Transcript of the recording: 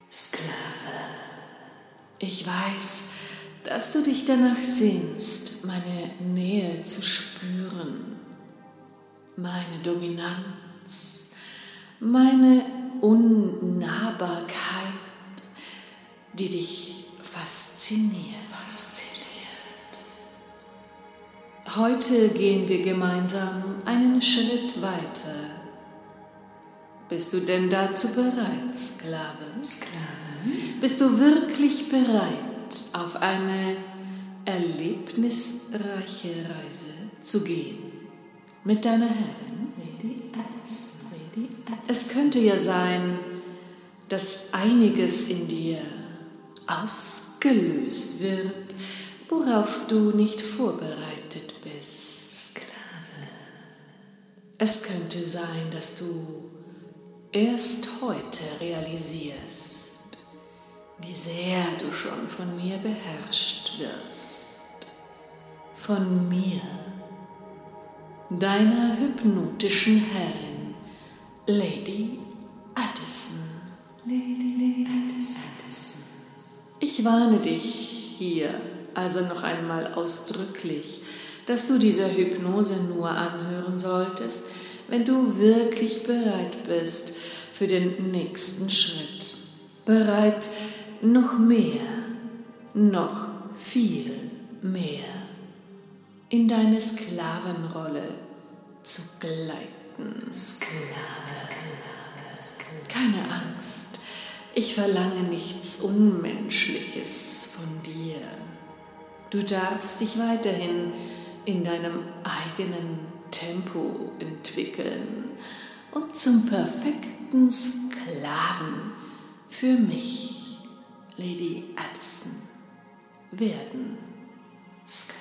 Sklave. Ich weiß, dass du dich danach sehnst, meine Nähe zu spüren, meine Dominanz, meine Unnahbarkeit, die dich fasziniert. Heute gehen wir gemeinsam einen Schritt weiter. Bist du denn dazu bereit, Sklave? Bist du wirklich bereit, auf eine erlebnisreiche Reise zu gehen mit deiner Herrin? Lady Addison. Es könnte ja sein, dass einiges in dir ausgelöst wird, worauf du nicht vorbereitet bist. Sklave. Es könnte sein, dass du erst heute realisierst, wie sehr du schon von mir beherrscht wirst. Von mir, deiner hypnotischen Herrin, Lady Addison. Lady Addison. Ich warne dich hier also noch einmal ausdrücklich, dass du dieser Hypnose nur anhören solltest, wenn du wirklich bereit bist für den nächsten Schritt. Bereit, noch mehr, noch viel mehr in deine Sklavenrolle zu gleiten. Sklave. Keine Angst, ich verlange nichts Unmenschliches von dir. Du darfst dich weiterhin in deinem eigenen Tempo entwickeln und zum perfekten Sklaven für mich, Lady Addison, werden. Sklave.